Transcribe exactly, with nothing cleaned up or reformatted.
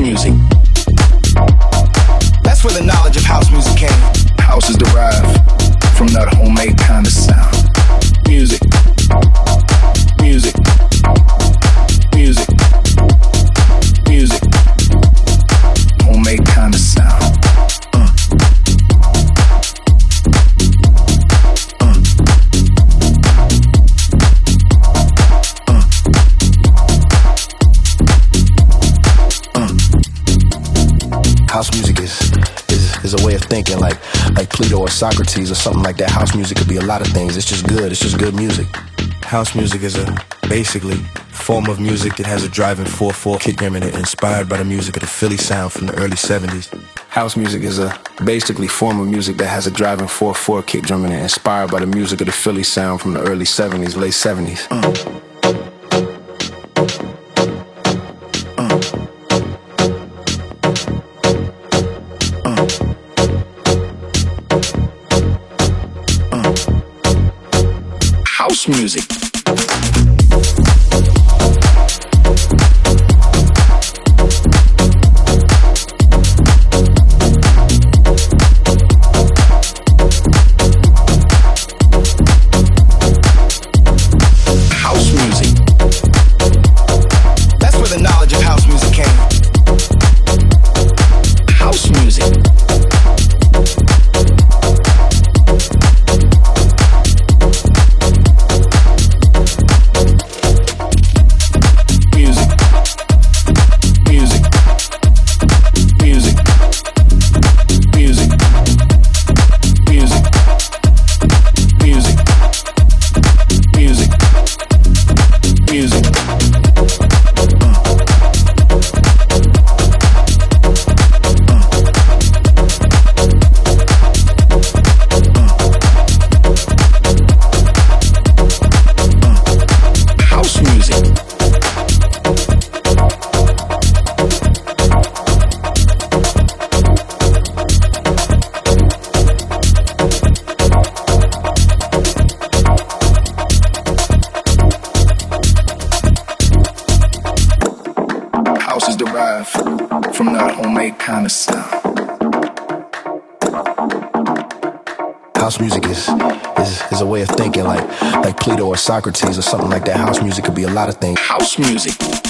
music. That's where the knowledge of house music came. House is derived from that homemade kind of sound. Music. Music. Music. Music. Homemade kind of sound. Uh. Uh. Uh. Uh. House music is, is is a way of thinking, like like Plato or Socrates or something like that. House music could be a lot of things. It's just good. It's just good music. House music is a basically form of music that has a driving four four kick drum in it, inspired by the music of the Philly sound from the early seventies. House music is a basically form of music that has a driving four four kick drum in it, inspired by the music of the Philly sound from the early seventies, late seventies. Uh. House music. House music. That's where the knowledge of house music came. House music. House is derived from that homemade kind of sound. House music is, is is a way of thinking, like like Plato or Socrates or something like that. House music could be a lot of things. House music.